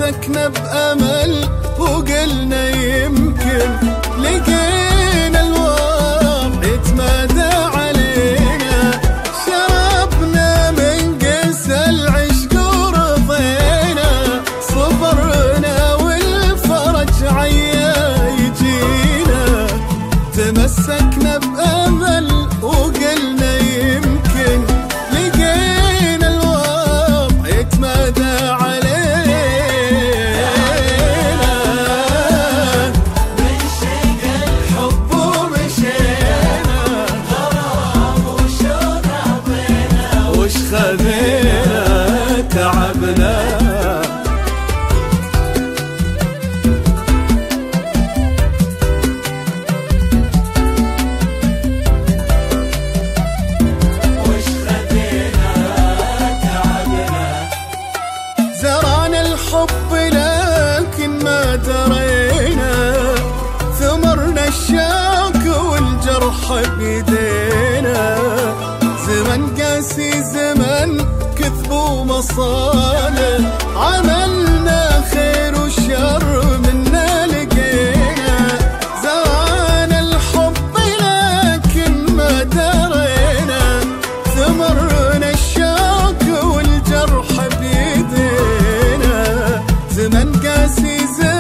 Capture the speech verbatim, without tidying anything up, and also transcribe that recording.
تمسكنا بأمل وقلنا يمكن لقينا الوضع يتمادى علينا. شربنا من كأس العشق ورضينا، صبرنا والفرج عيا يجينا. تمسكنا بأمل وقلنا يمكن لقينا الوضع يتمادى علينا. خذينا تعبنا وش خذينا تعبنا. زرعنا الحب لكن ما درينا، ثمرنا الشوك والجرح بيدينا. زمن قاسي زمن كذب ومصالح، عملنا خير وشر منا لقينا. زرعنا الحب لكن ما درينا، ثمرنا الشوك والجرح بيدينا. زمن قاسي زمن